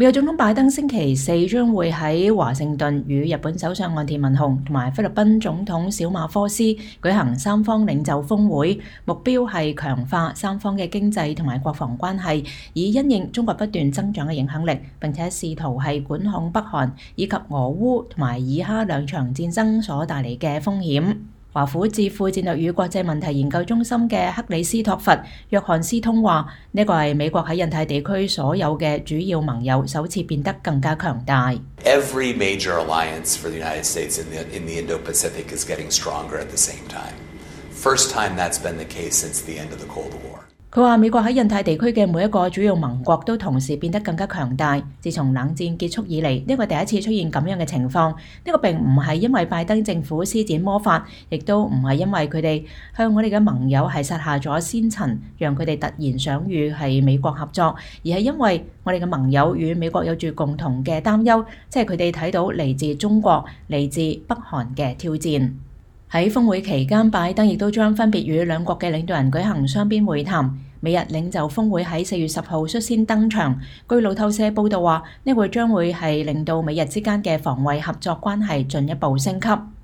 美國總統拜登星期四將會喺華盛頓與日本首相岸田文雄同埋菲律賓總統小馬科斯舉行三方領袖峰會，目標係強化三方嘅經濟同埋國防關係，以因應中國不斷增長嘅影響力，並且試圖係管控北韓以及俄烏同埋以哈兩場戰爭所帶嚟嘅風險。華府智庫戰略與國際問題研究中心嘅克里斯托弗·約翰斯通話：呢個係美國喺印太地區所有嘅主要盟友首次變得更加強大。 Every major alliance for the United States in the Indo-Pacific is getting stronger at the same time. First time that's been the case since the end of the Cold War. 佢話美國喺印太地區嘅每一個主要盟國都同時變得更加強大。自從冷戰結束以嚟，呢個第一次出現咁樣嘅情況。呢個並唔係因為拜登政府施展魔法，亦都唔係因為佢哋向我哋嘅盟友係撒下咗先塵，讓佢哋突然想與係美國合作，而係因為我哋嘅盟友與美國有住共同嘅擔憂，即係佢哋睇到嚟自中國、嚟自北韓嘅挑戰。喺峰會期間，拜登亦都將分別與兩國嘅領導人舉行雙邊會談。美日領袖峰會喺4月10號率先登場。據路透社報道話，呢會將會係令到美日之間嘅防衛合作關係進一步升級。